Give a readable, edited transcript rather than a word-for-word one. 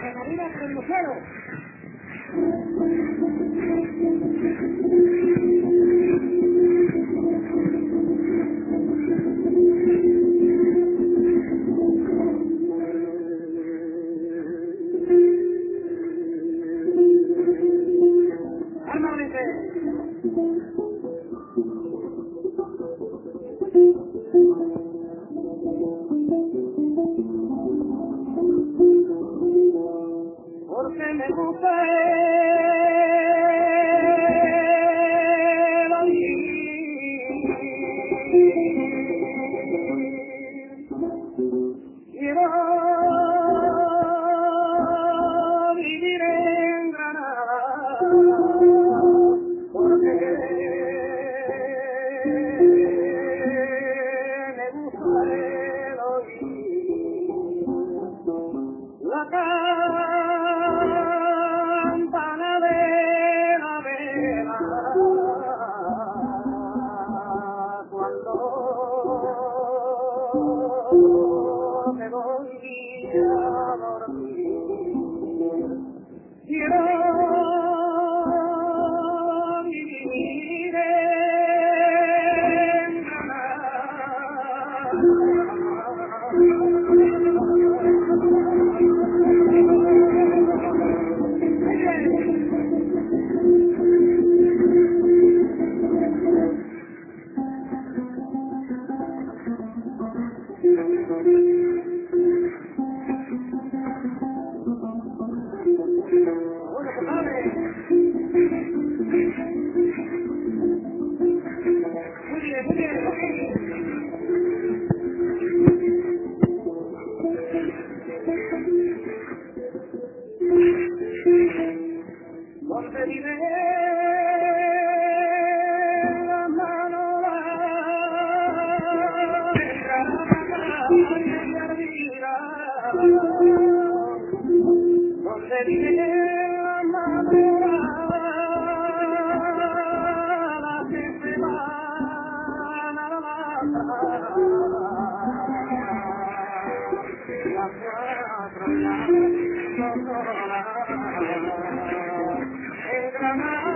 Adrenalina con el lucero. Porque me gusta el vivir. Quiero vivir en Granada, porque me gusta el oír la campana de la vela cuando me voy a dormir. Quiero vivir en donde vive la mano negra, donde vive la mano que se van a la Granada.